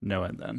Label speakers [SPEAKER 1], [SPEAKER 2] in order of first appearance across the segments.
[SPEAKER 1] No end then.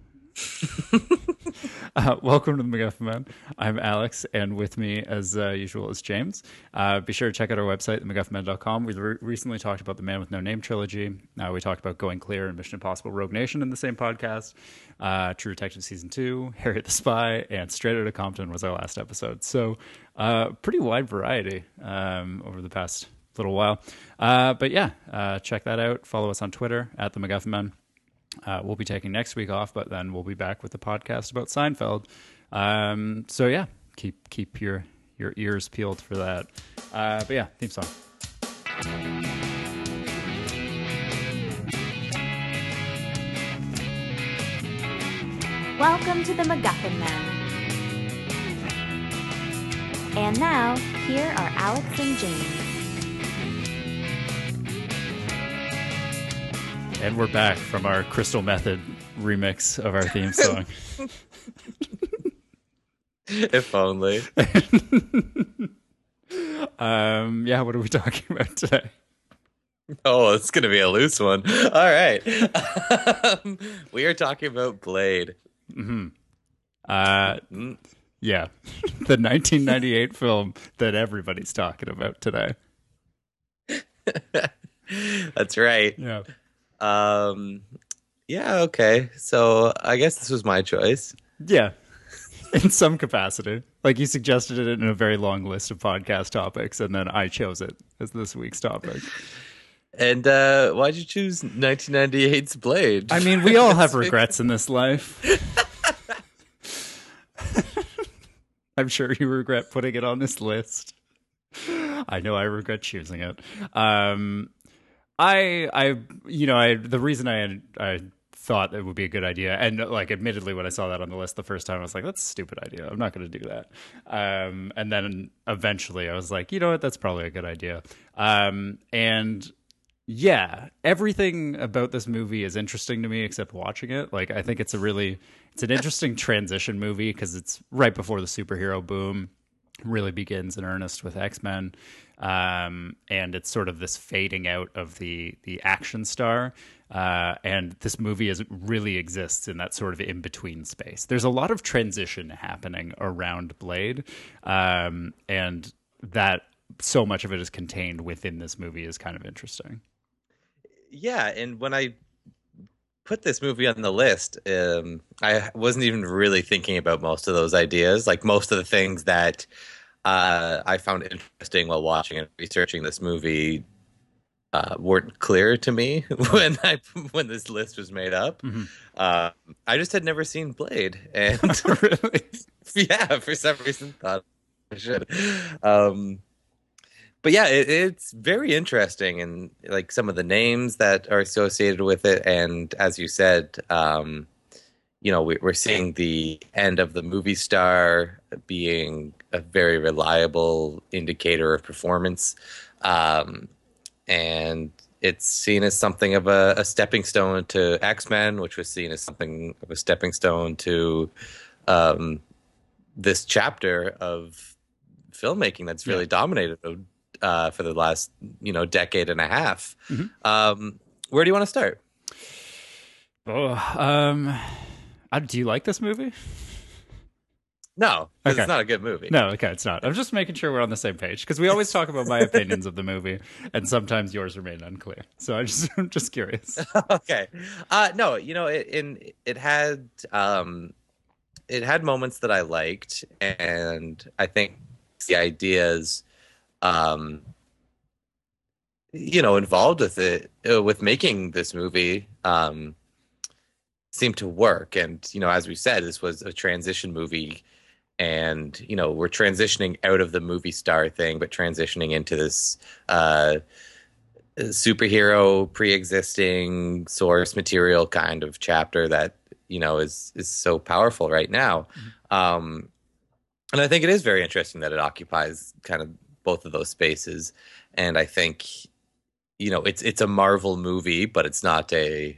[SPEAKER 1] Welcome to the MacGuffin Man. I'm Alex, and with me, as usual, is James. Be sure to check out our website, themacguffinman.com. We recently talked about the Man with No Name trilogy. We talked about Going Clear and Mission Impossible Rogue Nation in the same podcast. True Detective Season 2, Harriet the Spy, and Straight Outta Compton was our last episode. So pretty wide variety over the past little while. But yeah, check that out. Follow us on Twitter, at the MacGuffin Man. We'll be taking next week off, but then we'll be back with the podcast about Seinfeld. So yeah, keep your ears peeled for that. But yeah, theme song.
[SPEAKER 2] Welcome to the MacGuffin Man. And now, here are Alex and James.
[SPEAKER 1] And we're back from our Crystal Method remix of our theme song.
[SPEAKER 3] If only.
[SPEAKER 1] Yeah, what are we talking about today?
[SPEAKER 3] Oh, it's going to be a loose one. All right. We are talking about Blade.
[SPEAKER 1] Mm-hmm. Yeah, the 1998 film that everybody's talking about today.
[SPEAKER 3] That's right.
[SPEAKER 1] Yeah.
[SPEAKER 3] Yeah, okay. So I guess this was my choice.
[SPEAKER 1] Yeah, in some capacity. Like, you suggested it in a very long list of podcast topics, and then I chose it as this week's topic.
[SPEAKER 3] And why'd you choose 1998's Blade?
[SPEAKER 1] I mean, we all have regrets in this life. I'm sure you regret putting it on this list. I know I regret choosing it. The reason I thought it would be a good idea, and like, admittedly, when I saw that on the list the first time, I was like, that's a stupid idea. I'm not going to do that. And then eventually I was like, you know what? That's probably a good idea. And yeah, everything about this movie is interesting to me except watching it. Like, I think it's an interesting transition movie because it's right before the superhero boom really begins in earnest with X-Men. And it's sort of this fading out of the action star. And this movie really exists in that sort of in-between space. There's a lot of transition happening around Blade. And that so much of it is contained within this movie is kind of interesting.
[SPEAKER 3] Yeah, and when I put this movie on the list, I wasn't even really thinking about most of those ideas. Like, most of the things that I found interesting while watching and researching this movie weren't clear to me when this list was made up.
[SPEAKER 1] Mm-hmm.
[SPEAKER 3] I just had never seen Blade, and
[SPEAKER 1] Really?
[SPEAKER 3] yeah, for some reason thought I should. But yeah, it's very interesting, and like some of the names that are associated with it, and as you said, we're seeing the end of the movie star being a very reliable indicator of performance, and it's seen as something of a stepping stone to X-Men, which was seen as something of a stepping stone to this chapter of filmmaking that's really dominated for the last decade and a half.
[SPEAKER 1] Mm-hmm.
[SPEAKER 3] Where do you want to start?
[SPEAKER 1] Do you like this movie?
[SPEAKER 3] No, 'cause
[SPEAKER 1] Okay.
[SPEAKER 3] It's not a good movie.
[SPEAKER 1] No, okay, it's not. I'm just making sure we're on the same page because we always talk about my opinions of the movie, and sometimes yours remain unclear. So I'm just curious.
[SPEAKER 3] Okay. No, it had moments that I liked, and I think the ideas involved with it, with making this movie, seemed to work. And, as we said, this was a transition movie, and, we're transitioning out of the movie star thing, but transitioning into this superhero pre-existing source material kind of chapter that, is so powerful right now. And I think it is very interesting that it occupies kind of both of those spaces. And I think, it's a Marvel movie, but it's not a,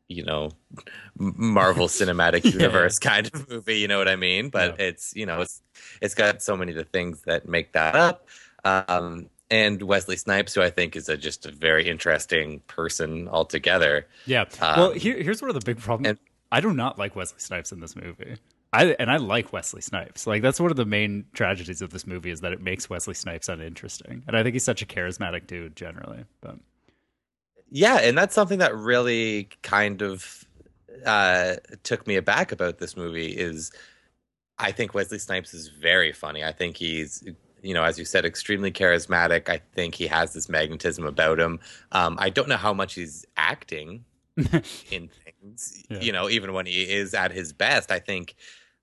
[SPEAKER 3] Marvel Cinematic Universe kind of movie, you know what I mean? But it's it's got so many of the things that make that up. And Wesley Snipes, who I think is just a very interesting person altogether.
[SPEAKER 1] Yeah. Well, here's one of the big problems. I do not like Wesley Snipes in this movie. I like Wesley Snipes. Like, that's one of the main tragedies of this movie, is that it makes Wesley Snipes uninteresting. And I think he's such a charismatic dude generally. But
[SPEAKER 3] Yeah, and that's something that really kind of took me aback about this movie is I think Wesley Snipes is very funny. I think he's, as you said, extremely charismatic. I think he has this magnetism about him. I don't know how much he's acting in things,
[SPEAKER 1] Yeah.
[SPEAKER 3] even when he is at his best. I think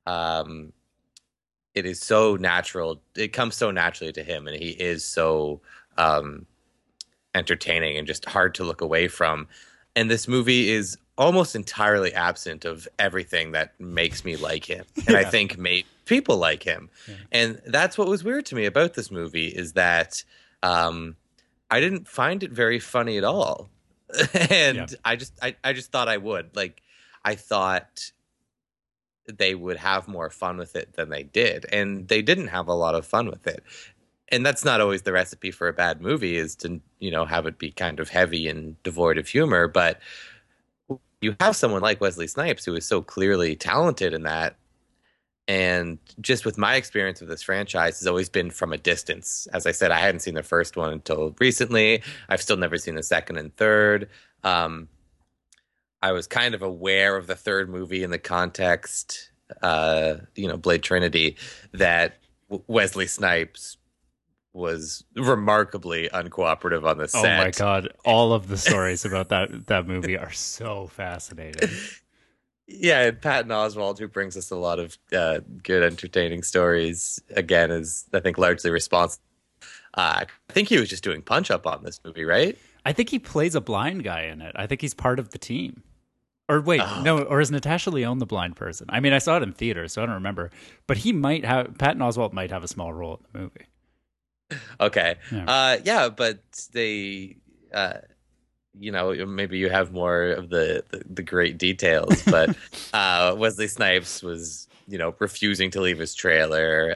[SPEAKER 3] it is so natural. It comes so naturally to him, and he is so entertaining and just hard to look away from. And this movie is almost entirely absent of everything that makes me like him, and I think made people like him.
[SPEAKER 1] Yeah.
[SPEAKER 3] And that's what was weird to me about this movie, is that I didn't find it very funny at all. And
[SPEAKER 1] Yeah.
[SPEAKER 3] I just thought I would. Like, I thought they would have more fun with it than they did, and they didn't have a lot of fun with it. And that's not always the recipe for a bad movie, is to have it be kind of heavy and devoid of humor. But you have someone like Wesley Snipes, who is so clearly talented in that. And just with my experience with this franchise has always been from a distance. As I said, I hadn't seen the first one until recently. I've still never seen the second and third. I was kind of aware of the third movie in the context, Blade Trinity, that Wesley Snipes was remarkably uncooperative on the set.
[SPEAKER 1] Oh my God. All of the stories about that movie are so fascinating.
[SPEAKER 3] Yeah, and Patton Oswalt, who brings us a lot of good, entertaining stories, again, is, I think, largely responsible. I think he was just doing punch-up on this movie, right?
[SPEAKER 1] I think he plays a blind guy in it. I think he's part of the team. Or wait, no, or is Natasha Lyonne the blind person? I mean, I saw it in theater, so I don't remember. But Patton Oswalt might have a small role in the movie.
[SPEAKER 3] Okay.
[SPEAKER 1] Yeah.
[SPEAKER 3] But they, maybe you have more of the great details, but Wesley Snipes was, refusing to leave his trailer.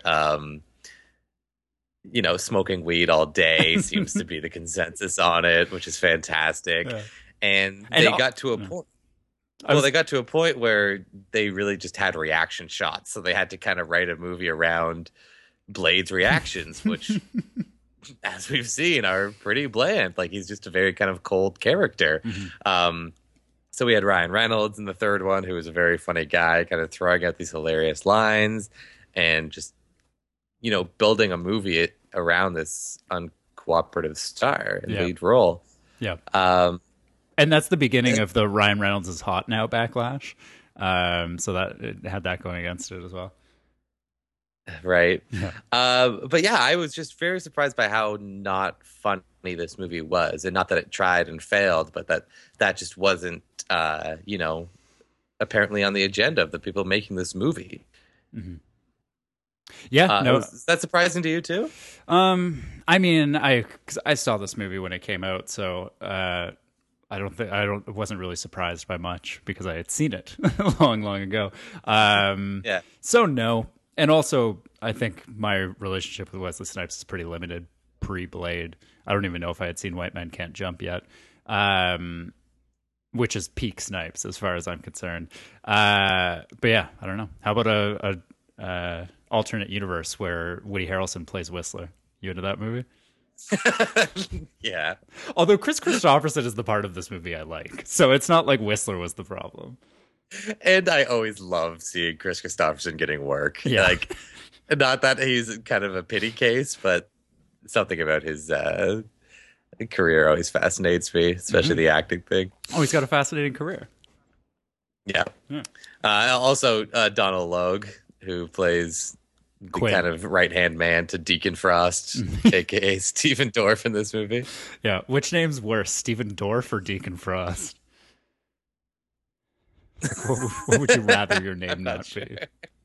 [SPEAKER 3] Smoking weed all day seems to be the consensus on it, which is fantastic.
[SPEAKER 1] Yeah.
[SPEAKER 3] And they got to a point. Well, they got to a point where they really just had reaction shots, so they had to kind of write a movie around Blade's reactions, which, as we've seen, are pretty bland. Like, he's just a very kind of cold character.
[SPEAKER 1] Mm-hmm.
[SPEAKER 3] So we had Ryan Reynolds in the third one, who was a very funny guy, kind of throwing out these hilarious lines and just, building a movie around this uncooperative star and lead role.
[SPEAKER 1] Yeah. And that's the beginning of the Ryan Reynolds is hot now backlash. So that it had that going against it as well.
[SPEAKER 3] Right.
[SPEAKER 1] Yeah.
[SPEAKER 3] But yeah, I was just very surprised by how not funny this movie was. And not that it tried and failed, but that just wasn't, apparently on the agenda of the people making this movie.
[SPEAKER 1] Mm-hmm. Yeah. No.
[SPEAKER 3] Is that surprising to you too?
[SPEAKER 1] I mean, 'cause I saw this movie when it came out, so I wasn't really surprised by much because I had seen it long ago.
[SPEAKER 3] Yeah.
[SPEAKER 1] So no. And also, I think my relationship with Wesley Snipes is pretty limited pre-Blade. I don't even know if I had seen White Men Can't Jump yet, which is peak Snipes as far as I'm concerned. But yeah, I don't know. How about a alternate universe where Woody Harrelson plays Whistler? You into that movie?
[SPEAKER 3] Yeah.
[SPEAKER 1] Although Chris Christopherson is the part of this movie I like, so it's not like Whistler was the problem.
[SPEAKER 3] And I always love seeing Chris Christopherson getting work.
[SPEAKER 1] Yeah.
[SPEAKER 3] Like, not that he's kind of a pity case, but something about his career always fascinates me, especially the acting thing.
[SPEAKER 1] Oh, he's got a fascinating career.
[SPEAKER 3] Yeah. Also, Donald Logue, who plays the
[SPEAKER 1] Quinn.
[SPEAKER 3] kind of right-hand man to Deacon Frost, aka Stephen Dorff in this movie.
[SPEAKER 1] Yeah. Which name's worse, Stephen Dorff or Deacon Frost? What would you rather your name not be?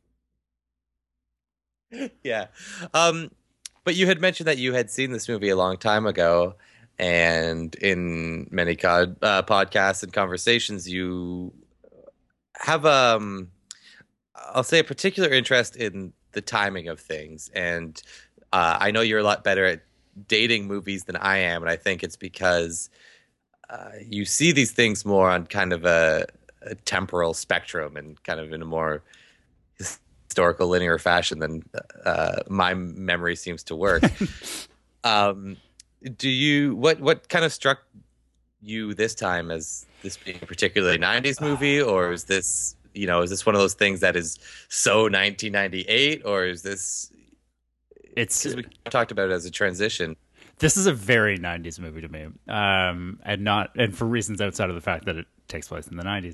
[SPEAKER 3] Yeah. But you had mentioned that you had seen this movie a long time ago, and in many podcasts and conversations, you have I'll say a particular interest in the timing of things. And I know you're a lot better at dating movies than I am, and I think it's because you see these things more on kind of a temporal spectrum and kind of in a more historical linear fashion than my memory seems to work. um, what kind of struck you this time as this being a particularly 90s movie, or is this, is this one of those things that is so 1998, or is this,
[SPEAKER 1] It's
[SPEAKER 3] because we talked about it as a transition.
[SPEAKER 1] This is a very 90s movie to me, and for reasons outside of the fact that it takes place in the 90s.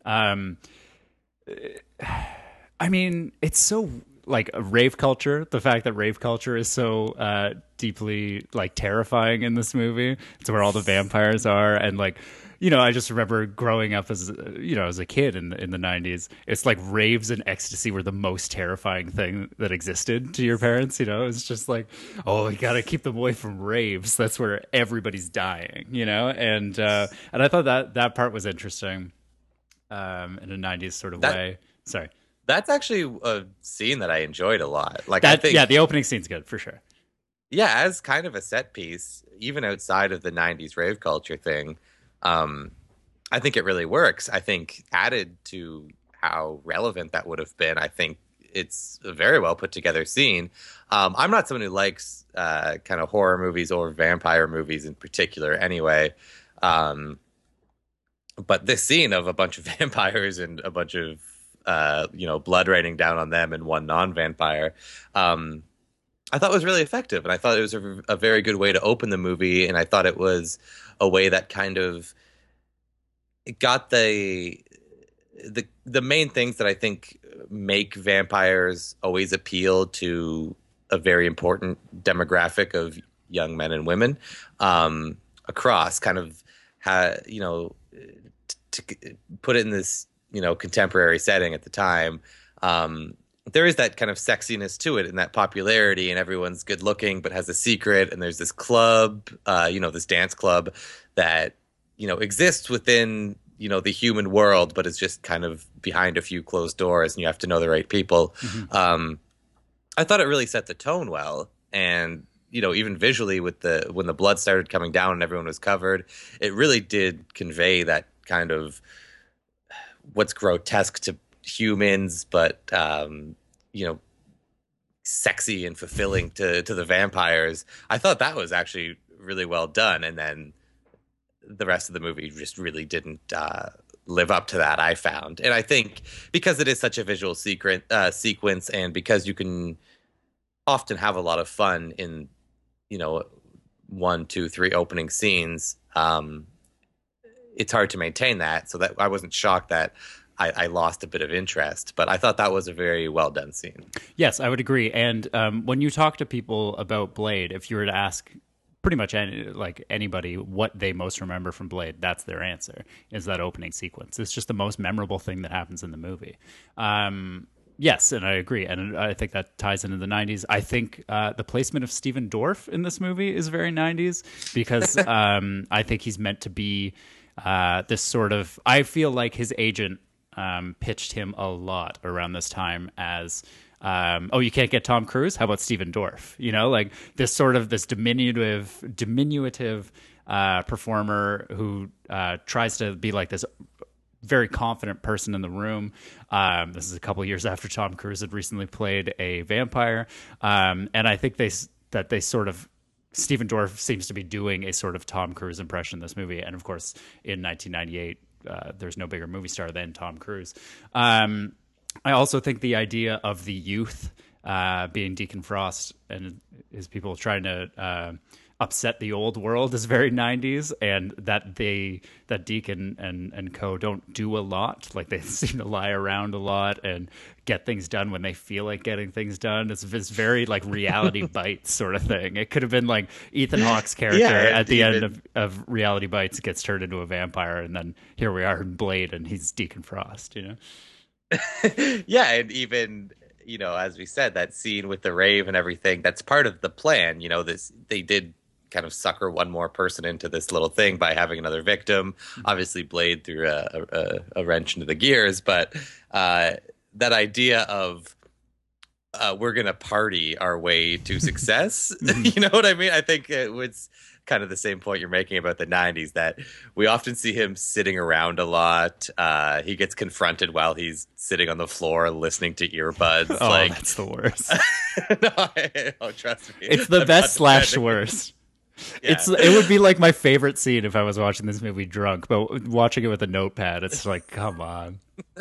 [SPEAKER 1] I mean, it's so like a rave culture. The fact that rave culture is so deeply like terrifying in this movie. It's where all the vampires are, and like, I just remember growing up as as a kid in the 90s. It's like raves and ecstasy were the most terrifying thing that existed to your parents. It's just like, oh, we gotta keep them away from raves. That's where everybody's dying. And I thought that part was interesting, in a 90s sort of way. Sorry.
[SPEAKER 3] That's actually a scene that I enjoyed a lot. Like,
[SPEAKER 1] I
[SPEAKER 3] think,
[SPEAKER 1] yeah, the opening scene's good for sure.
[SPEAKER 3] Yeah, as kind of a set piece, even outside of the 90s rave culture thing, I think it really works. I think added to how relevant that would have been, I think it's a very well put together scene. I'm not someone who likes kind of horror movies or vampire movies in particular anyway. But this scene of a bunch of vampires and a bunch of blood raining down on them and one non-vampire, I thought was really effective, and I thought it was a very good way to open the movie, and I thought it was a way that kind of got the main things that I think make vampires always appeal to a very important demographic of young men and women across, kind of to put it in this contemporary setting at the time. There is that kind of sexiness to it and that popularity, and everyone's good looking but has a secret, and there's this club, this dance club that exists within the human world, but is just kind of behind a few closed doors, and you have to know the right people. Mm-hmm. I thought it really set the tone well, and even visually with when the blood started coming down and everyone was covered, it really did convey that kind of what's grotesque to humans, but sexy and fulfilling to the vampires. I thought that was actually really well done, and then the rest of the movie just really didn't live up to that, I found. And I think because it is such a visual sequence, and because you can often have a lot of fun in 1, 2, 3 opening scenes, it's hard to maintain that. So that I wasn't shocked that I lost a bit of interest, but I thought that was a very well done scene.
[SPEAKER 1] Yes, I would agree. And when you talk to people about Blade, if you were to ask pretty much anybody what they most remember from Blade, that's their answer, is that opening sequence. It's just the most memorable thing that happens in the movie. Yes, and I agree. And I think that ties into the 90s. I think the placement of Stephen Dorff in this movie is very 90s, because I think he's meant to be this sort of... I feel like his agent pitched him a lot around this time as... you can't get Tom Cruise? How about Stephen Dorff? This diminutive performer who tries to be like this very confident person in the room. This is a couple of years after Tom Cruise had recently played a vampire. And I think Stephen Dorff seems to be doing a sort of Tom Cruise impression in this movie. And of course, in 1998, there's no bigger movie star than Tom Cruise. I also think the idea of the youth being Deacon Frost and his people trying to upset the old world is very 90s, and that Deacon and co don't do a lot. Like, they seem to lie around a lot and get things done when they feel like getting things done. It's very like Reality Bites sort of thing. It could have been like Ethan Hawke's character at the end of Reality Bites gets turned into a vampire, and then here we are in Blade and he's Deacon Frost,
[SPEAKER 3] Yeah, and even as we said, that scene with the rave and everything, that's part of the plan. They did kind of sucker one more person into this little thing by having another victim. Obviously, Blade threw a wrench into the gears, but that idea of we're gonna party our way to success, you know what I mean? I think it was kind of the same point you're making about the 90s, that we often see him sitting around a lot. He gets confronted while he's sitting on the floor listening to earbuds.
[SPEAKER 1] Oh,
[SPEAKER 3] like,
[SPEAKER 1] that's the worst.
[SPEAKER 3] no, trust me.
[SPEAKER 1] It's the
[SPEAKER 3] I'm
[SPEAKER 1] best
[SPEAKER 3] not
[SPEAKER 1] slash
[SPEAKER 3] defending it.
[SPEAKER 1] worst.
[SPEAKER 3] Yeah.
[SPEAKER 1] It would be like my favorite scene if I was watching this movie drunk, but watching it with a notepad, it's like, come on.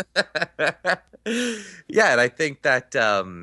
[SPEAKER 3] Yeah, and I think that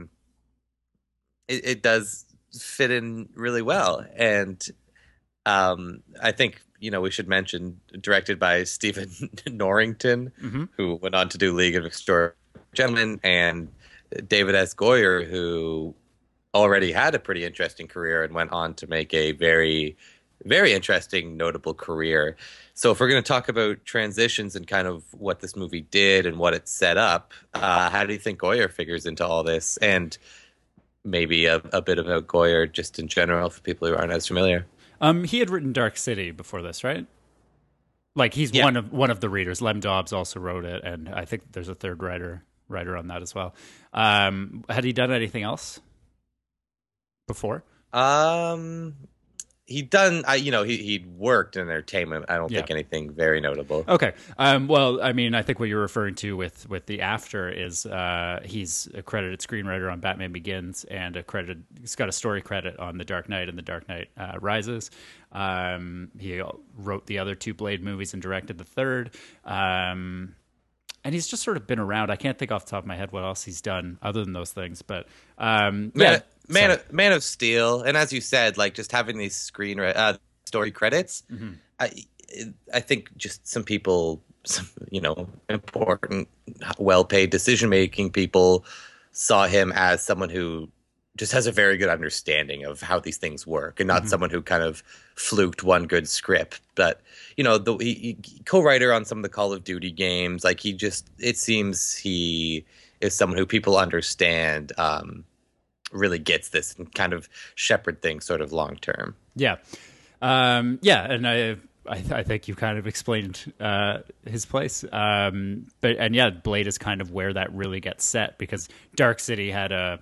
[SPEAKER 3] it does fit in really well. And I think, we should mention, directed by Stephen Norrington, who went on to do League of Extraordinary Gentlemen, and David S. Goyer, who already had a pretty interesting career and went on to make a very, very interesting, notable career. So if we're going to talk about transitions and kind of what this movie did and what it set up, how do you think Goyer figures into all this? And maybe a bit about Goyer just in general for people who aren't as familiar.
[SPEAKER 1] He had written Dark City before this, right? Like he's one of the readers. Lem Dobbs also wrote it, and I think there's a third writer on that as well. Had he done anything else before?
[SPEAKER 3] He'd worked in entertainment. I don't think anything very notable.
[SPEAKER 1] Okay. Well, I mean, I think what you're referring to with the After is he's a credited screenwriter on Batman Begins, and he's got a story credit on The Dark Knight and The Dark Knight Rises. He wrote the other two Blade movies and directed the third. And he's just sort of been around. I can't think off the top of my head what else he's done other than those things. But Man
[SPEAKER 3] of Steel, and as you said, like just having these story credits, I think just some people, important, well-paid decision-making people saw him as someone who just has a very good understanding of how these things work, and not someone who kind of fluked one good script. But he co-writer on some of the Call of Duty games. Like it seems he is someone who people understand. Really gets this and kind of shepherd things sort of long term.
[SPEAKER 1] Yeah. And I think you kind of explained his place. Blade is kind of where that really gets set, because Dark City had a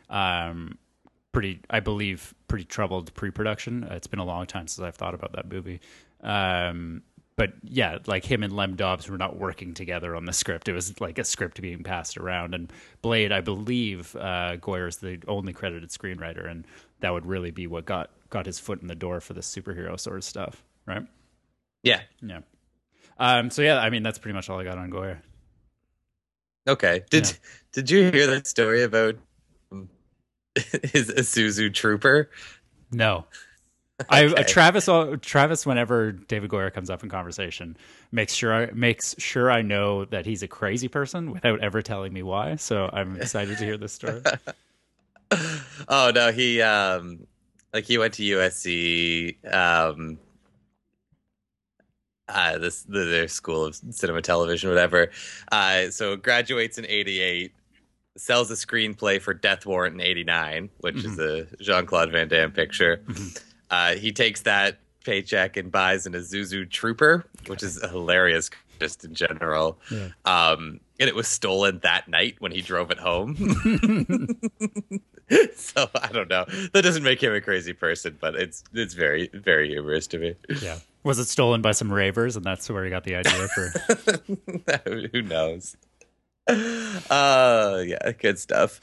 [SPEAKER 1] pretty troubled pre-production. It's been a long time since I've thought about that movie. But yeah, like him and Lem Dobbs were not working together on the script. It was like a script being passed around. And Blade, I believe, Goyer is the only credited screenwriter, and that would really be what got his foot in the door for the superhero sort of stuff, right?
[SPEAKER 3] Yeah.
[SPEAKER 1] Yeah. I mean, that's pretty much all I got on Goyer.
[SPEAKER 3] Okay. Did you hear that story about his Isuzu Trooper?
[SPEAKER 1] No.
[SPEAKER 3] Okay.
[SPEAKER 1] Travis, whenever David Goyer comes up in conversation, makes sure I know that he's a crazy person without ever telling me why. So I'm excited to heir this story.
[SPEAKER 3] Oh no, he went to USC, their school of cinema, television, whatever. So graduates in '88, sells a screenplay for Death Warrant in '89, which is a Jean-Claude Van Damme picture. He takes that paycheck and buys an Isuzu Trooper, which is hilarious just in general. Yeah. And it was stolen that night when he drove it home. So I don't know. That doesn't make him a crazy person, but it's very, very humorous to me.
[SPEAKER 1] Yeah. Was it stolen by some ravers, and that's where he got the idea for?
[SPEAKER 3] Who knows? Yeah, good stuff.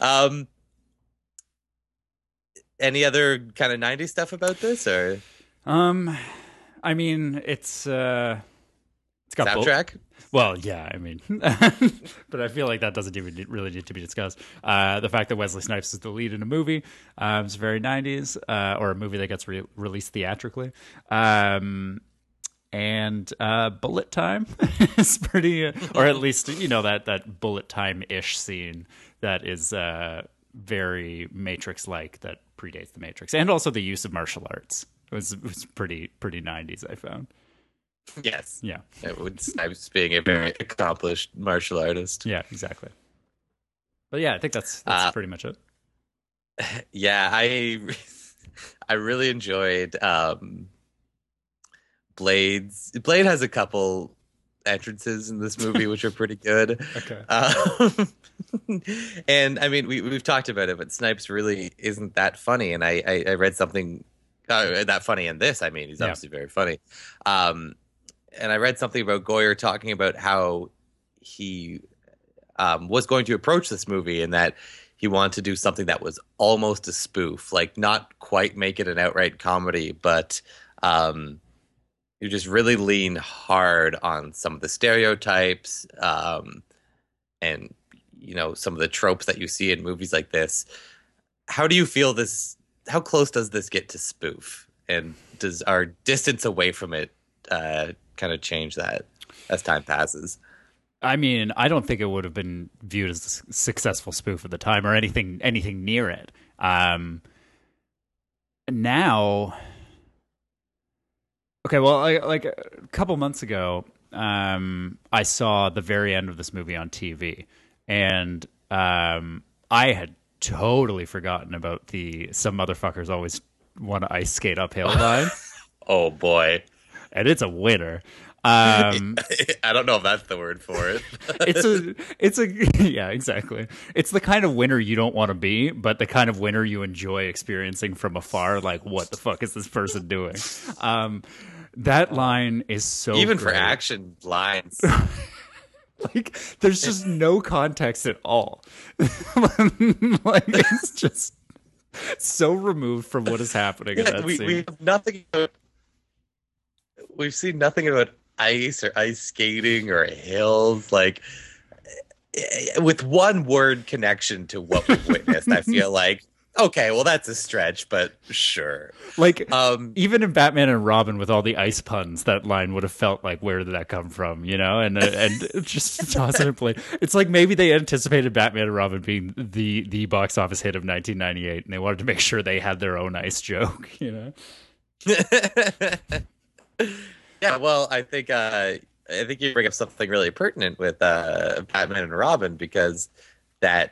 [SPEAKER 3] Any other kind of 90s stuff about this, or?
[SPEAKER 1] I mean, it's got
[SPEAKER 3] soundtrack.
[SPEAKER 1] Well, yeah, I mean, but I feel like that doesn't even really need to be discussed. The fact that Wesley Snipes is the lead in a movie is very 90s, or a movie that gets released theatrically. And bullet time is pretty, or at least, that bullet time-ish scene that is very Matrix-like, that predates the Matrix. And also the use of martial arts was pretty 90s, I found.
[SPEAKER 3] Yes.
[SPEAKER 1] Yeah.
[SPEAKER 3] With Snipes being a very accomplished martial artist.
[SPEAKER 1] Yeah, exactly. But yeah, I think that's pretty much it.
[SPEAKER 3] Yeah, I really enjoyed Blade has a couple entrances in this movie which are pretty good.
[SPEAKER 1] Okay.
[SPEAKER 3] And I mean, we've talked about it, but Snipes really isn't that funny. And I read something that funny in this. I mean, he's
[SPEAKER 1] Yeah.
[SPEAKER 3] obviously very funny. Um, and I read something about Goyer talking about how he was going to approach this movie and that he wanted to do something that was almost a spoof, like not quite make it an outright comedy, but um, you just really lean hard on some of the stereotypes and some of the tropes that you see in movies like this. How do you feel this? How close does this get to spoof? And does our distance away from it kind of change that as time passes?
[SPEAKER 1] I mean, I don't think it would have been viewed as a successful spoof at the time or anything near it. Now, okay, well, like a couple months ago, I saw the very end of this movie on TV, and I had totally forgotten about the "some motherfuckers always want to ice skate uphill" line,
[SPEAKER 3] Oh boy.
[SPEAKER 1] and it's a winner.
[SPEAKER 3] I don't know if that's the word for it.
[SPEAKER 1] it's a yeah, exactly. It's the kind of winner you don't want to be, but the kind of winner you enjoy experiencing from afar. Like, what the fuck is this person doing? That line is so
[SPEAKER 3] Even for
[SPEAKER 1] great.
[SPEAKER 3] action lines.
[SPEAKER 1] Like, there's just no context at all. Like, it's just so removed from what is happening in that
[SPEAKER 3] we
[SPEAKER 1] scene.
[SPEAKER 3] have nothing about, we've seen nothing about ice or ice skating or hills, like with one word connection to what we've witnessed. I feel like, okay, well that's a stretch, but sure.
[SPEAKER 1] Like,
[SPEAKER 3] Um,
[SPEAKER 1] even in Batman and Robin with all the ice puns, that line would have felt like, where did that come from? You know, and just toss it in play. It's like maybe they anticipated Batman and Robin being the box office hit of 1998, and they wanted to make sure they had their own ice joke. You know,
[SPEAKER 3] yeah, well, I think you bring up something really pertinent with Batman and Robin, because that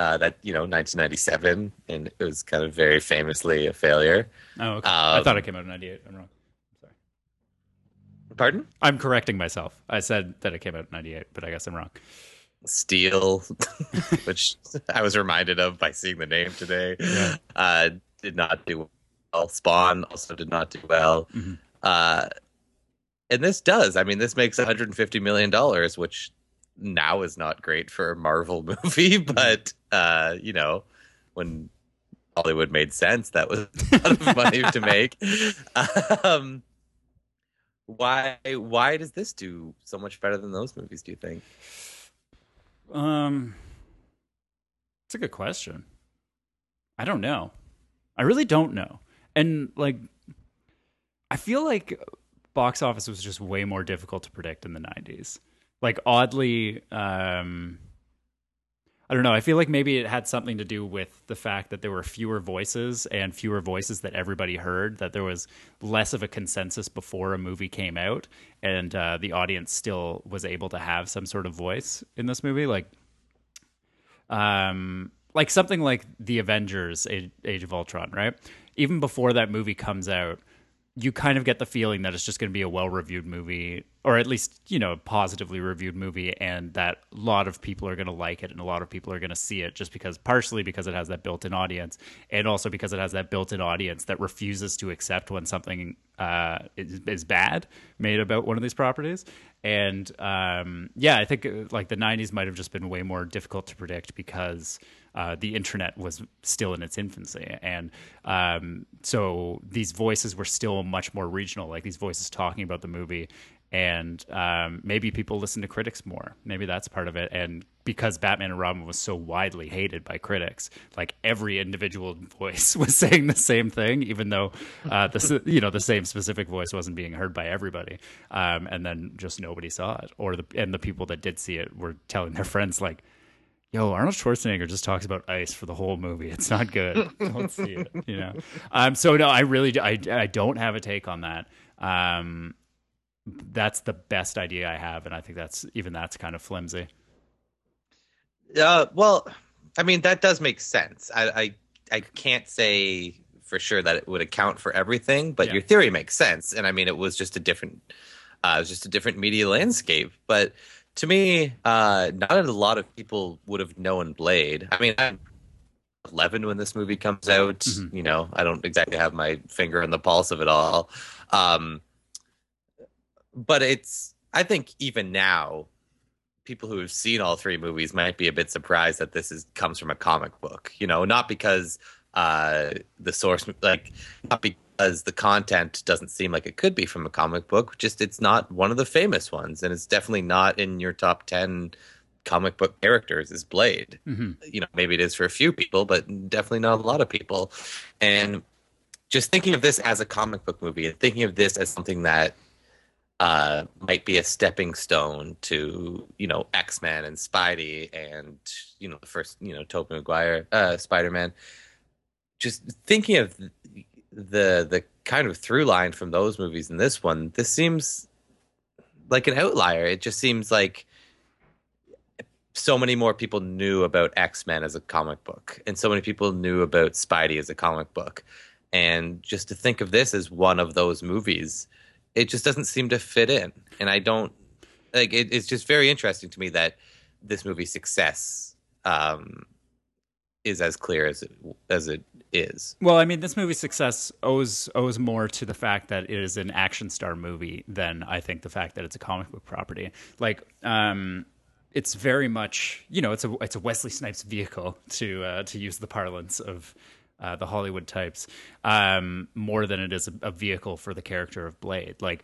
[SPEAKER 3] 1997, and it was kind of very famously a failure.
[SPEAKER 1] oh, okay. I thought it came out in 98. I'm wrong. Sorry.
[SPEAKER 3] Pardon?
[SPEAKER 1] I'm correcting myself. I said that it came out in 98, but I guess I'm wrong.
[SPEAKER 3] Steel, which I was reminded of by seeing the name today,
[SPEAKER 1] Yeah.
[SPEAKER 3] did not do well. Spawn also did not do well.
[SPEAKER 1] Mm-hmm.
[SPEAKER 3] And this does. I mean, this makes $150 million, which now is not great for a Marvel movie, but when Hollywood made sense, that was a lot of money to make. Why does this do so much better than those movies, do you think?
[SPEAKER 1] It's a good question. I don't know. I really don't know. And like, I feel like box office was just way more difficult to predict in the 90s. Like, oddly, I don't know. I feel like maybe it had something to do with the fact that there were fewer voices that everybody heard, that there was less of a consensus before a movie came out, and the audience still was able to have some sort of voice in this movie. Like something like The Avengers, Age of Ultron, right? Even before that movie comes out, you kind of get the feeling that it's just going to be a well-reviewed movie, or at least, positively reviewed movie, and that a lot of people are going to like it and a lot of people are going to see it, just partially because it has that built-in audience, and also because it has that built-in audience that refuses to accept when something is bad made about one of these properties. And I think like the 90s might have just been way more difficult to predict because the internet was still in its infancy, and so these voices were still much more regional, like these voices talking about the movie. And maybe people listen to critics more. Maybe that's part of it. And because Batman and Robin was so widely hated by critics, like every individual voice was saying the same thing, even though the same specific voice wasn't being heard by everybody. And then just nobody saw it, and the people that did see it were telling their friends like, "Yo, Arnold Schwarzenegger just talks about ice for the whole movie. It's not good. Don't see it." So no, I don't have a take on that. That's the best idea I have, and I think that's kind of flimsy.
[SPEAKER 3] Well, I mean, that does make sense. I can't say for sure that it would account for everything, but your theory makes sense. And I mean, it was just a different media landscape. But to me, not a lot of people would have known Blade. I mean, I'm 11 when this movie comes out.
[SPEAKER 1] Mhm.
[SPEAKER 3] You know, I don't exactly have my finger on the pulse of it all. Um, but I think even now, people who have seen all three movies might be a bit surprised that comes from a comic book. You know, not because the source, like, not because the content doesn't seem like it could be from a comic book. Just it's not one of the famous ones, and it's definitely not in your top 10 comic book characters. Is Blade?
[SPEAKER 1] Mhm.
[SPEAKER 3] You know, maybe it is for a few people, but definitely not a lot of people. And just thinking of this as a comic book movie, and thinking of this as something that might be a stepping stone to, you know, X-Men and Spidey and, you know, the first, you know, Tobey Maguire Spider-Man. Just thinking of the kind of through line from those movies in this one, this seems like an outlier. It just seems like so many more people knew about X-Men as a comic book, and so many people knew about Spidey as a comic book. And just to think of this as one of those movies, it just doesn't seem to fit in. And I don't like it. It's just very interesting to me that this movie's success is as clear as it is.
[SPEAKER 1] Well, I mean, this movie's success owes more to the fact that it is an action star movie than I think the fact that it's a comic book property. Like, it's very much, you know, it's a Wesley Snipes vehicle to use the parlance of the Hollywood types, more than it is a vehicle for the character of Blade. Like,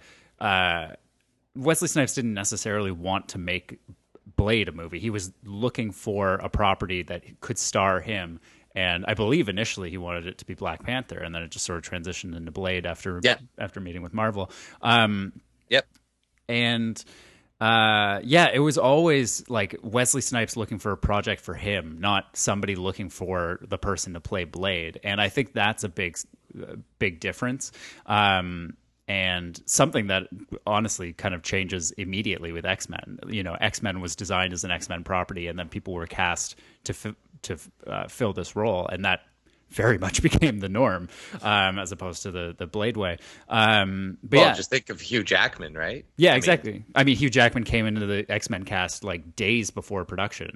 [SPEAKER 1] Wesley Snipes didn't necessarily want to make Blade a movie. He was looking for a property that could star him. And I believe initially he wanted it to be Black Panther, and then it just sort of transitioned into Blade after meeting with Marvel.
[SPEAKER 3] Yep.
[SPEAKER 1] And yeah, it was always like Wesley Snipes looking for a project for him, not somebody looking for the person to play Blade. And I think that's a big difference. And something that honestly kind of changes immediately with X-Men. You know, X-Men was designed as an X-Men property, and then people were cast to fill this role, and that very much became the norm, as opposed to the Blade way.
[SPEAKER 3] Just think of Hugh Jackman, right?
[SPEAKER 1] Yeah, exactly. I mean, Hugh Jackman came into the X-Men cast like days before production.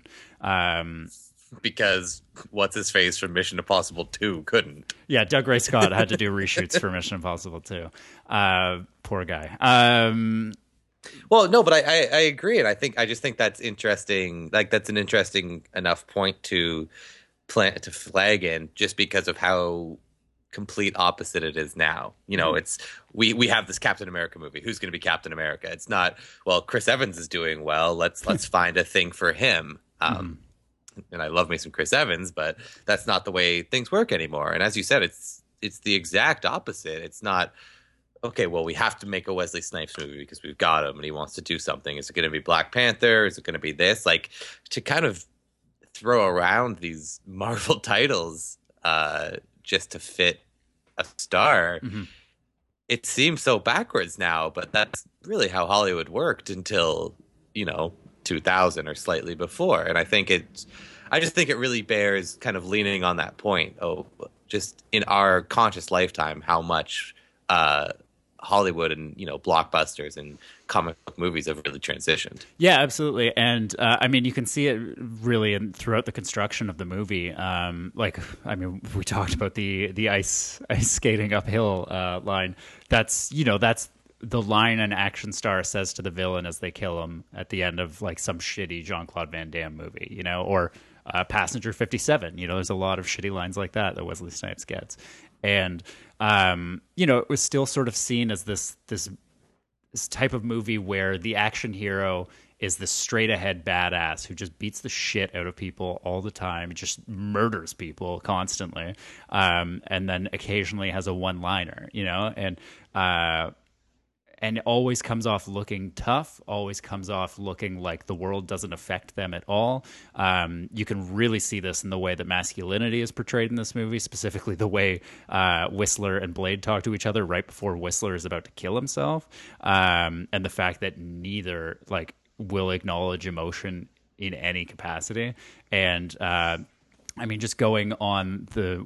[SPEAKER 3] Because what's his face from Mission Impossible 2 couldn't.
[SPEAKER 1] Yeah, Doug Ray Scott had to do reshoots for Mission Impossible 2. Poor guy.
[SPEAKER 3] Well, no, but I agree, and I just think that's interesting. Like, that's an interesting enough point to flag in, just because of how complete opposite it is now. You know, it's we have this Captain America movie. Who's going to be Captain America? It's not, well, Chris Evans is doing well. Let's find a thing for him. And I love me some Chris Evans, but that's not the way things work anymore. And as you said, it's the exact opposite. It's not, okay, well, we have to make a Wesley Snipes movie because we've got him and he wants to do something. Is it going to be Black Panther? Is it going to be this? Like, to kind of throw around these Marvel titles just to fit a star, it seems so backwards now, but that's really how Hollywood worked until, you know, 2000 or slightly before. And I just think it really bears kind of leaning on that point. Oh, just in our conscious lifetime, how much Hollywood and, you know, blockbusters and comic book movies have really transitioned.
[SPEAKER 1] Yeah, absolutely. And I mean, you can see it really throughout the construction of the movie. Like, I mean, we talked about the ice skating uphill line. That's the line an action star says to the villain as they kill him at the end of like some shitty Jean-Claude Van Damme movie, you know, or Passenger 57. You know, there's a lot of shitty lines like that Wesley Snipes gets. And, you know, it was still sort of seen as this type of movie where the action hero is the straight ahead badass who just beats the shit out of people all the time, just murders people constantly, and then occasionally has a one-liner, you know, and always comes off looking tough, always comes off looking like the world doesn't affect them at all. You can really see this in the way that masculinity is portrayed in this movie, specifically the way Whistler and Blade talk to each other right before Whistler is about to kill himself, and the fact that neither like will acknowledge emotion in any capacity. And I mean, just going on the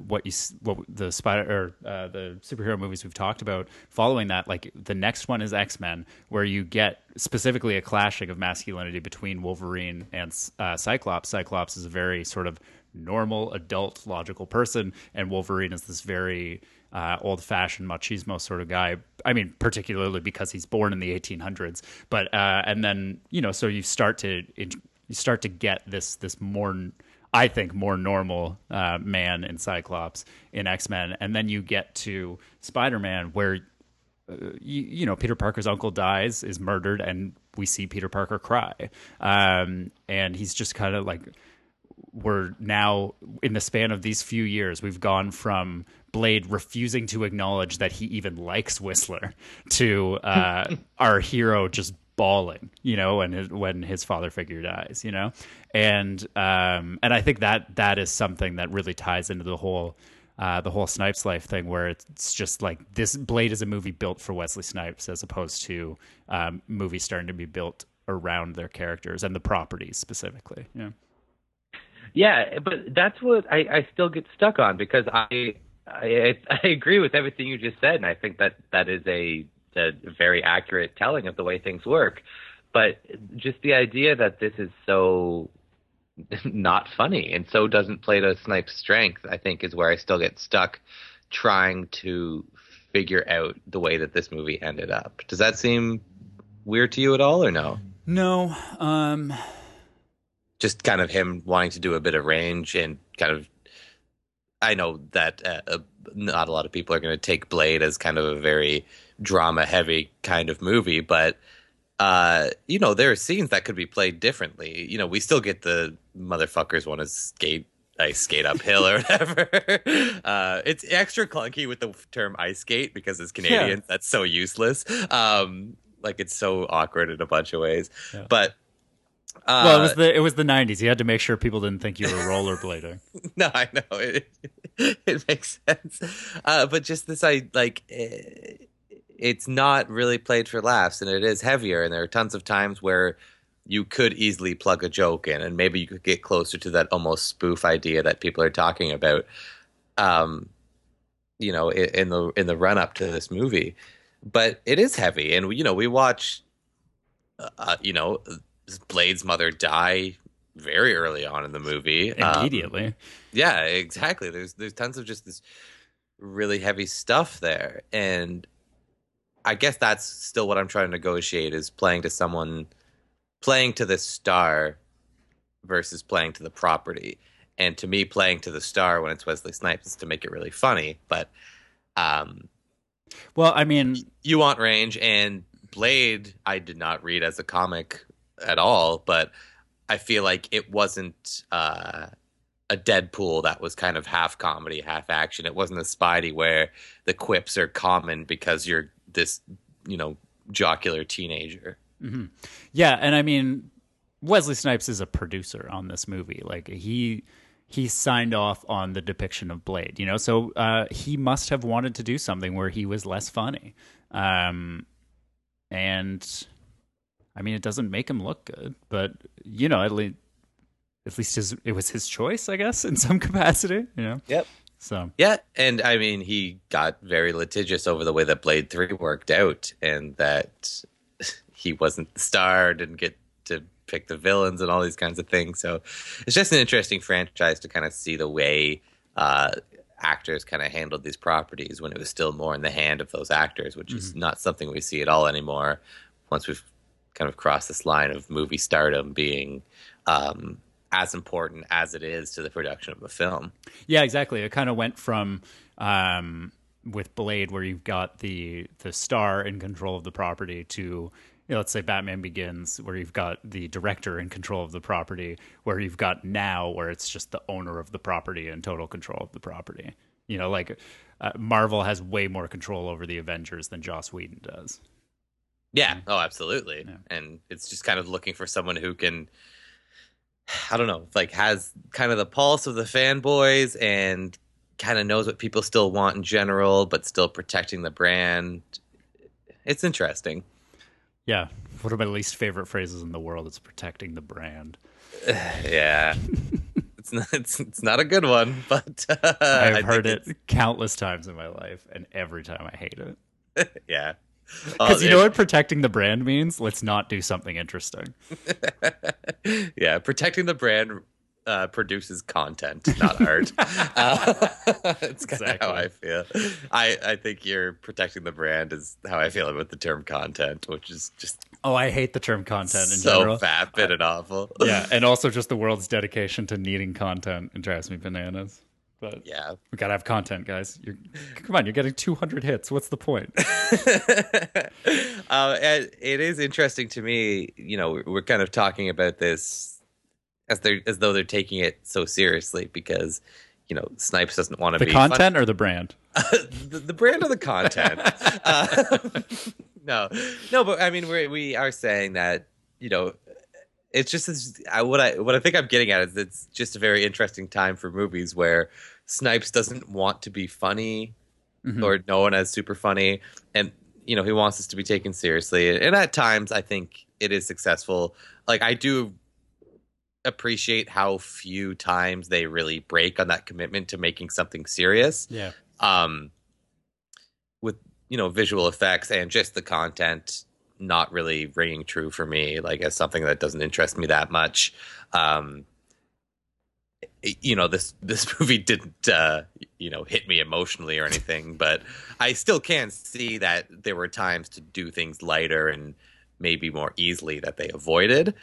[SPEAKER 1] superhero movies we've talked about, following that, like the next one is X-Men, where you get specifically a clashing of masculinity between Wolverine and Cyclops. Cyclops is a very sort of normal, adult, logical person, and Wolverine is this very old-fashioned machismo sort of guy. I mean, particularly because he's born in the 1800s. But and then so you start to get this more, I think, more normal man in Cyclops in X-Men, and then you get to Spider-Man where Peter Parker's uncle dies, is murdered, and we see Peter Parker cry, and he's just kind of like, we're now in the span of these few years, we've gone from Blade refusing to acknowledge that he even likes Whistler to our hero just bawling, when his father figure dies, and I think that is something that really ties into the whole Snipes life thing, where it's just like, this Blade is a movie built for Wesley Snipes as opposed to movies starting to be built around their characters and the properties specifically.
[SPEAKER 3] Yeah, but that's what I still get stuck on, because I agree with everything you just said, and I think that is a very accurate telling of the way things work. But just the idea that this is so not funny and so doesn't play to Snipes' strength, I think, is where I still get stuck trying to figure out the way that this movie ended up. Does that seem weird to you at all, or no?
[SPEAKER 1] No.
[SPEAKER 3] Just kind of him wanting to do a bit of range and kind of, I know that not a lot of people are going to take Blade as kind of a very drama heavy kind of movie, but there are scenes that could be played differently. We still get the motherfuckers want to skate uphill or whatever. It's extra clunky with the term ice skate because as Canadians, that's so useless. It's so awkward in a bunch of ways. Yeah. But
[SPEAKER 1] well, it was the 90s. You had to make sure people didn't think you were rollerblading.
[SPEAKER 3] No, I know it makes sense. But just this, it's not really played for laughs, and it is heavier. And there are tons of times where you could easily plug a joke in, and maybe you could get closer to that almost spoof idea that people are talking about. In the run up to this movie, but it is heavy, and we watch, Blade's mother die very early on in the movie.
[SPEAKER 1] Immediately.
[SPEAKER 3] Yeah, exactly. There's tons of just this really heavy stuff there. And I guess that's still what I'm trying to negotiate, is playing to the star versus playing to the property. And to me, playing to the star when it's Wesley Snipes is to make it really funny. But
[SPEAKER 1] well, I mean,
[SPEAKER 3] you want range, and Blade I did not read as a comic at all, but I feel like it wasn't a Deadpool that was kind of half comedy, half action. It wasn't a Spidey where the quips are common because you're this, jocular teenager.
[SPEAKER 1] Mm-hmm. Yeah, and I mean, Wesley Snipes is a producer on this movie. Like, he signed off on the depiction of Blade, so he must have wanted to do something where he was less funny. And I mean, it doesn't make him look good, but at least it was his choice, I guess, in some capacity.
[SPEAKER 3] Yep.
[SPEAKER 1] So
[SPEAKER 3] yeah, and I mean, he got very litigious over the way that Blade 3 worked out, and that he wasn't the star, didn't get to pick the villains, and all these kinds of things. So it's just an interesting franchise to kind of see the way actors kind of handled these properties when it was still more in the hand of those actors, which is not something we see at all anymore. Once we've kind of crossed this line of movie stardom being as important as it is to the production of a film.
[SPEAKER 1] Yeah, exactly. It kind of went from with Blade, where you've got the star in control of the property, to let's say Batman Begins, where you've got the director in control of the property, where you've got now where it's just the owner of the property and total control of the property. Marvel has way more control over the Avengers than Joss Whedon does.
[SPEAKER 3] Yeah. Oh, absolutely. Yeah. And it's just kind of looking for someone who can, I don't know, has kind of the pulse of the fanboys and kind of knows what people still want in general, but still protecting the brand. It's interesting.
[SPEAKER 1] Yeah. One of my least favorite phrases in the world is protecting the brand.
[SPEAKER 3] Yeah. It's not a good one, but
[SPEAKER 1] I've heard it countless times in my life, and every time I hate it.
[SPEAKER 3] Yeah.
[SPEAKER 1] Because you know what protecting the brand means? Let's not do something interesting.
[SPEAKER 3] Yeah, protecting the brand produces content, not art. It's kind of how I feel. I think you're protecting the brand is how I feel about the term content, which is just
[SPEAKER 1] I hate the term content in general.
[SPEAKER 3] So vapid and awful.
[SPEAKER 1] Yeah, and also just the world's dedication to needing content. It drives me bananas. But
[SPEAKER 3] yeah,
[SPEAKER 1] we gotta have content, guys. Come on, you're getting 200 hits. What's the point?
[SPEAKER 3] And it is interesting to me. We're kind of talking about this as though they're taking it so seriously because Snipes doesn't want to be
[SPEAKER 1] the content or the brand.
[SPEAKER 3] the brand of the content. No, but I mean we are saying that it's just what I think I'm getting at is it's just a very interesting time for movies where Snipes doesn't want to be funny or known as super funny, and he wants us to be taken seriously. And at times, I think it is successful. Like I do appreciate how few times they really break on that commitment to making something serious.
[SPEAKER 1] Yeah.
[SPEAKER 3] With visual effects and just the content not really ringing true for me, like as something that doesn't interest me that much. This movie didn't hit me emotionally or anything, but I still can see that there were times to do things lighter and maybe more easily that they avoided.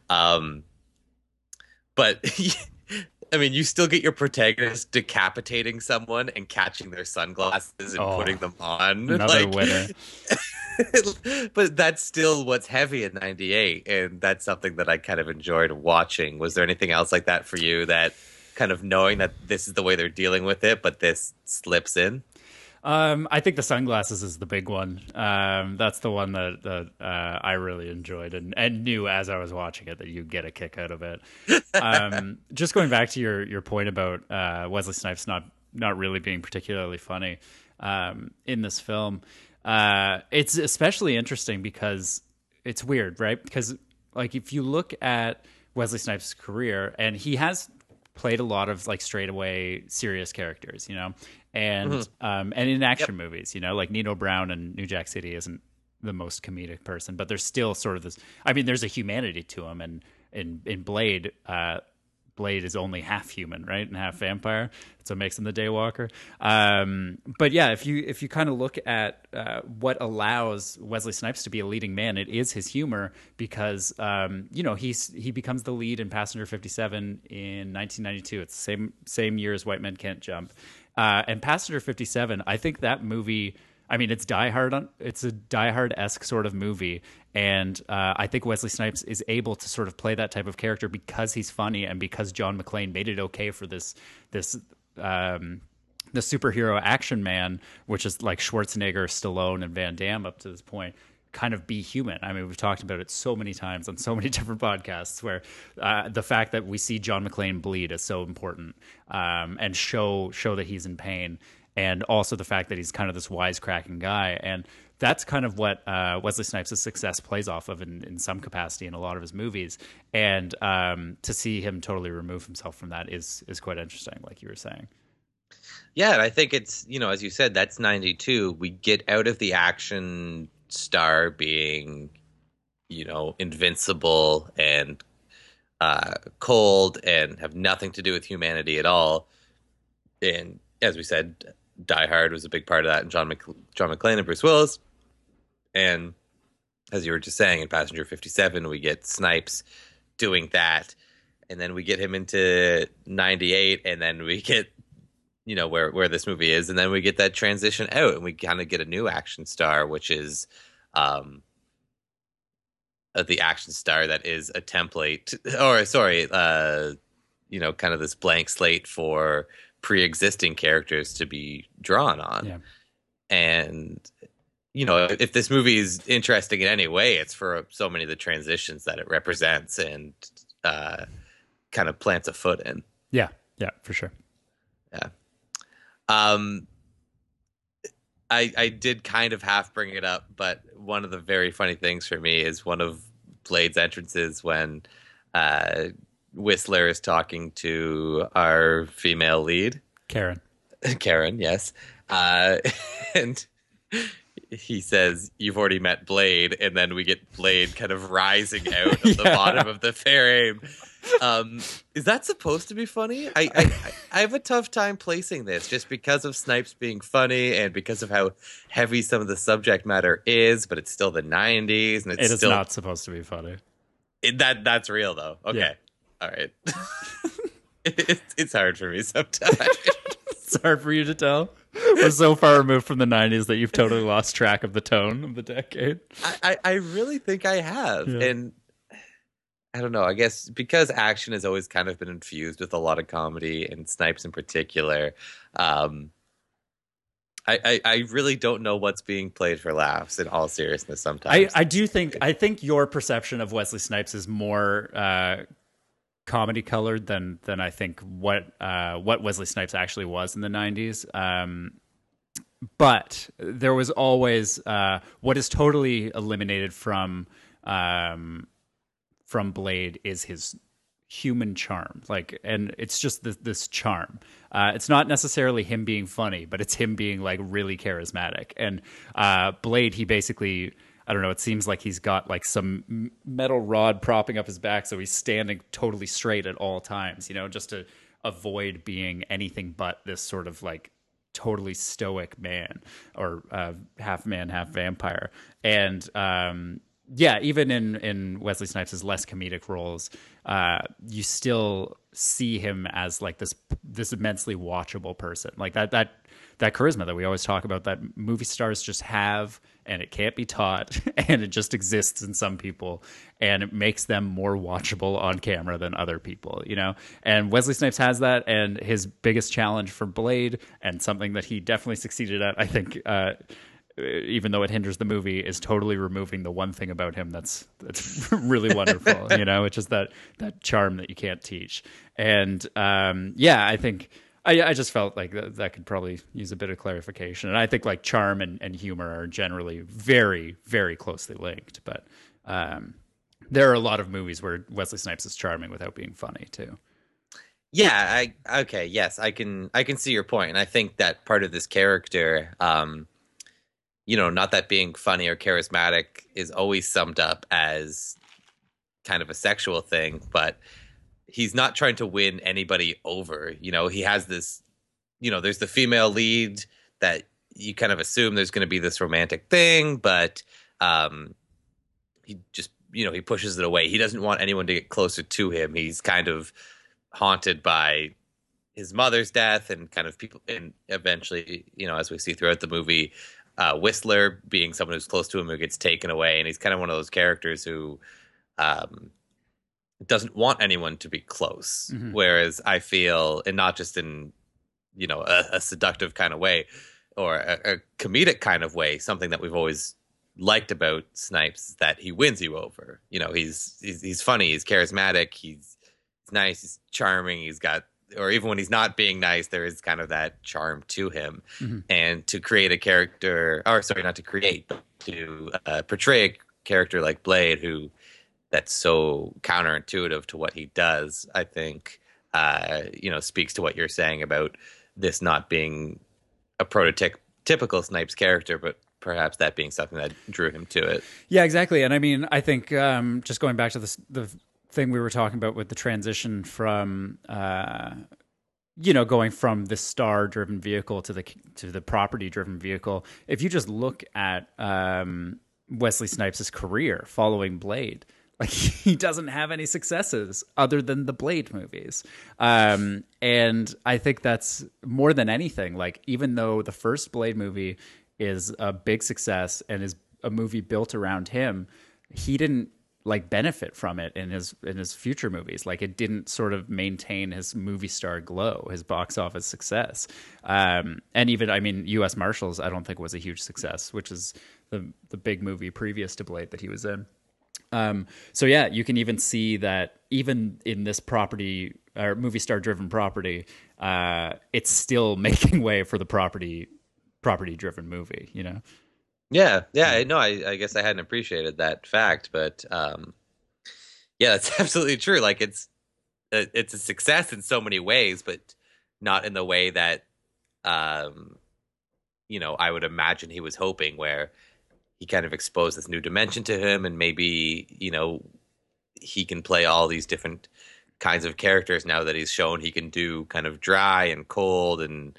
[SPEAKER 3] But I mean, you still get your protagonist decapitating someone and catching their sunglasses and putting them on.
[SPEAKER 1] Another winner.
[SPEAKER 3] But that's still what's heavy in 98, and that's something that I kind of enjoyed watching. Was there anything else like that for you, that kind of knowing that this is the way they're dealing with it, but this slips in?
[SPEAKER 1] I think the sunglasses is the big one. That's the one that I really enjoyed and knew as I was watching it that you'd get a kick out of it. Just going back to your point about Wesley Snipes not really being particularly funny in this film. It's especially interesting because it's weird, right? Because like if you look at Wesley Snipes' career, and he has played a lot of like straightaway serious characters, and in action movies, like Nino Brown in New Jack City isn't the most comedic person, but there's still sort of this. I mean, there's a humanity to him, and in Blade. Blade is only half human, right, and half vampire. That's what makes him the Daywalker. But yeah, if you kind of look at what allows Wesley Snipes to be a leading man, it is his humor because he becomes the lead in Passenger 57 in 1992. It's the same year as White Men Can't Jump, and Passenger 57. I think that movie. I mean, it's Die Hard. It's a Die Hard-esque sort of movie, and I think Wesley Snipes is able to sort of play that type of character because he's funny and because John McClane made it okay for the superhero action man, which is like Schwarzenegger, Stallone, and Van Damme up to this point, kind of be human. I mean, we've talked about it so many times on so many different podcasts where the fact that we see John McClane bleed is so important, and show that he's in pain. And also the fact that he's kind of this wisecracking guy. And that's kind of what Wesley Snipes' success plays off of in some capacity in a lot of his movies. And to see him totally remove himself from that is quite interesting, like you were saying.
[SPEAKER 3] Yeah, and I think it's, as you said, that's 92. We get out of the action star being, invincible and cold and have nothing to do with humanity at all. And as we said, Die Hard was a big part of that, and John McClane and Bruce Willis. And as you were just saying, in Passenger 57, we get Snipes doing that, and then we get him into 98, and then we get, where this movie is, and then we get that transition out, and we kind of get a new action star, which is the action star that is a template, or sorry, kind of this blank slate for pre-existing characters to be drawn on.
[SPEAKER 1] Yeah.
[SPEAKER 3] And if this movie is interesting in any way, it's for so many of the transitions that it represents and kind of plants a foot in.
[SPEAKER 1] Yeah for sure.
[SPEAKER 3] Yeah. I did kind of half bring it up, but one of the very funny things for me is one of Blade's entrances when Whistler is talking to our female lead,
[SPEAKER 1] Karen,
[SPEAKER 3] yes. And he says, "You've already met Blade," and then we get Blade kind of rising out of the bottom of the fair aim. Is that supposed to be funny? I have a tough time placing this just because of Snipes being funny and because of how heavy some of the subject matter is, but it's still the 90s and it's
[SPEAKER 1] It is
[SPEAKER 3] still
[SPEAKER 1] not supposed to be funny.
[SPEAKER 3] that's real though. Okay.
[SPEAKER 1] Yeah.
[SPEAKER 3] All right. It's hard for me sometimes.
[SPEAKER 1] It's hard for you to tell. We're so far removed from the 90s that you've totally lost track of the tone of the decade.
[SPEAKER 3] I really think I have.
[SPEAKER 1] Yeah.
[SPEAKER 3] And I don't know. I guess because action has always kind of been infused with a lot of comedy, and Snipes in particular, um, I really don't know what's being played for laughs in all seriousness sometimes.
[SPEAKER 1] I think your perception of Wesley Snipes is more comedy colored than I think what Wesley Snipes actually was in the 90s. But there was always what is totally eliminated from Blade is his human charm, like, and it's just this charm. It's not necessarily him being funny, but it's him being like really charismatic. And Blade, he basically, I don't know, it seems like he's got like some metal rod propping up his back, so he's standing totally straight at all times, you know, just to avoid being anything but this sort of like totally stoic man, or half man, half vampire. And yeah, even in Wesley Snipes' less comedic roles, you still see him as like this immensely watchable person, like that charisma that we always talk about, that movie stars just have, and it can't be taught, and it just exists in some people, and it makes them more watchable on camera than other people, you know? And Wesley Snipes has that, and his biggest challenge for Blade, and something that he definitely succeeded at, I think, even though it hinders the movie, is totally removing the one thing about him that's really wonderful, you know, which is that charm that you can't teach. And yeah, I think I just felt like that could probably use a bit of clarification. And I think like charm and humor are generally very, very closely linked. But there are a lot of movies where Wesley Snipes is charming without being funny too.
[SPEAKER 3] Yeah, okay, yes, I can see your point, and I think that part of this character, you know, not that being funny or charismatic is always summed up as kind of a sexual thing, but he's not trying to win anybody over. You know, he has this, you know, there's the female lead that you kind of assume there's going to be this romantic thing, but he just, you know, he pushes it away. He doesn't want anyone to get closer to him. He's kind of haunted by his mother's death and kind of people, and eventually, you know, as we see throughout the movie, Whistler being someone who's close to him who gets taken away, and he's kind of one of those characters who doesn't want anyone to be close. Mm-hmm. Whereas I feel, and not just in, you know, a seductive kind of way or a comedic kind of way, something that we've always liked about Snipes is that he wins you over. You know, he's funny, he's charismatic, he's nice, he's charming, he's got, or even when he's not being nice, there is kind of that charm to him. Mm-hmm. And to create a character, or sorry, not to create, but to portray a character like Blade, who that's so counterintuitive to what he does, I think, you know, speaks to what you're saying about this not being a prototypical Snipes character, but perhaps that being something that drew him to it.
[SPEAKER 1] Yeah, exactly. And I mean, I think just going back to the thing we were talking about with the transition from you know, going from the star driven vehicle to the property driven vehicle, if you just look at Wesley Snipes' career following Blade, like, he doesn't have any successes other than the Blade movies. And I think that's more than anything, like, even though the first Blade movie is a big success and is a movie built around him, he didn't like benefit from it in his future movies. Like, it didn't sort of maintain his movie star glow, his box office success. And even, I mean, U.S. Marshals, I don't think was a huge success, which is the big movie previous to Blade that he was in. So yeah, you can even see that even in this property or movie star driven property, it's still making way for the property driven movie, you know?
[SPEAKER 3] Yeah. No, I guess I hadn't appreciated that fact, but yeah, that's absolutely true. Like, it's a success in so many ways, but not in the way that you know, I would imagine he was hoping, where he kind of exposed this new dimension to him, and maybe, you know, he can play all these different kinds of characters now that he's shown he can do kind of dry and cold and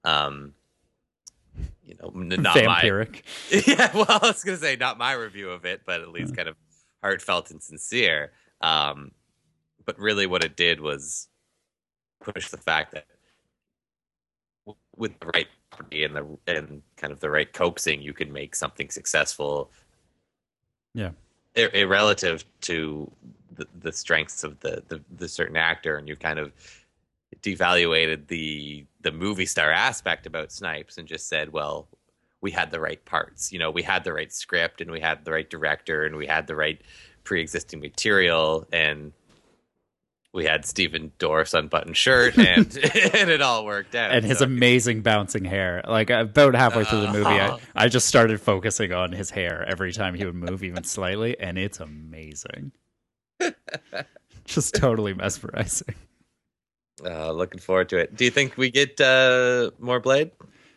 [SPEAKER 3] not
[SPEAKER 1] vampiric.
[SPEAKER 3] Yeah, well, I was gonna say not my review of it, but at least kind of heartfelt and sincere. But really, what it did was push the fact that with the right property and kind of the right coaxing, you can make something successful.
[SPEAKER 1] Yeah,
[SPEAKER 3] relative to the strengths of the certain actor, and you kind of devaluated the movie star aspect about Snipes and just said, well, we had the right parts. We had the right script, and we had the right director, and we had the right pre-existing material, and we had Stephen Dorff's unbuttoned shirt, and and it all worked out.
[SPEAKER 1] And his amazing bouncing hair. Like about halfway through the movie, I just started focusing on his hair every time he would move even slightly, and it's amazing. Just totally mesmerizing.
[SPEAKER 3] Looking forward to it. Do you think we get more Blade?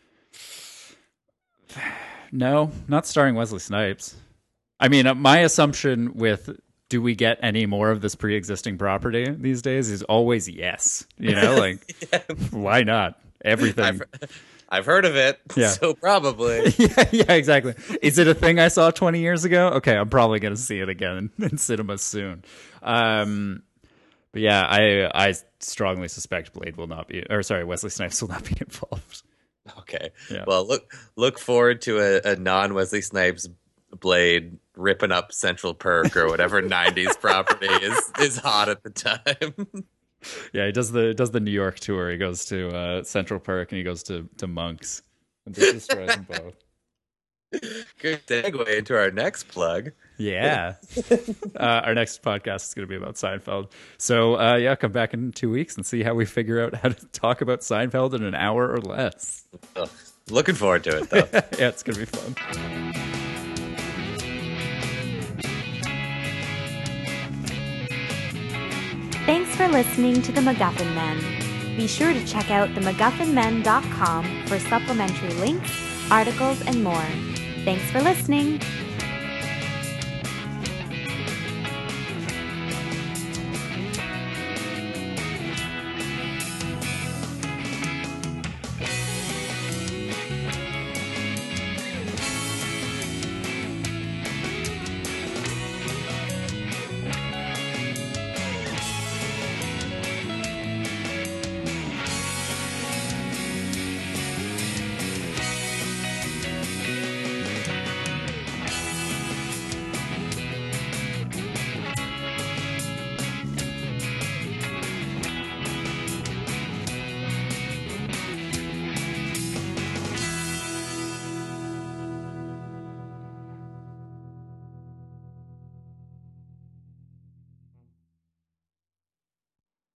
[SPEAKER 1] No, not starring Wesley Snipes. I mean, my assumption with do we get any more of this pre-existing property these days is always yes. Like, yeah. Why not? Everything.
[SPEAKER 3] I've heard of it,
[SPEAKER 1] yeah.
[SPEAKER 3] So probably.
[SPEAKER 1] yeah, exactly. Is it a thing I saw 20 years ago? Okay, I'm probably going to see it again in cinemas soon. But yeah, I strongly suspect Blade will not be, Wesley Snipes will not be involved.
[SPEAKER 3] Okay.
[SPEAKER 1] Yeah.
[SPEAKER 3] Well, look forward to a non-Wesley Snipes Blade ripping up Central Perk or whatever 90s property is hot at the time.
[SPEAKER 1] Yeah, he does the New York tour. He goes to Central Perk and he goes to Monks and just destroys them both.
[SPEAKER 3] Good segue into our next plug.
[SPEAKER 1] Yeah. Our next podcast is going to be about Seinfeld. So, come back in 2 weeks and see how we figure out how to talk about Seinfeld in an hour or less.
[SPEAKER 3] Oh, looking forward to it, though.
[SPEAKER 1] Yeah, it's going to be fun.
[SPEAKER 2] Thanks for listening to The MacGuffin Men. Be sure to check out themacguffinmen.com for supplementary links, articles, and more. Thanks for listening.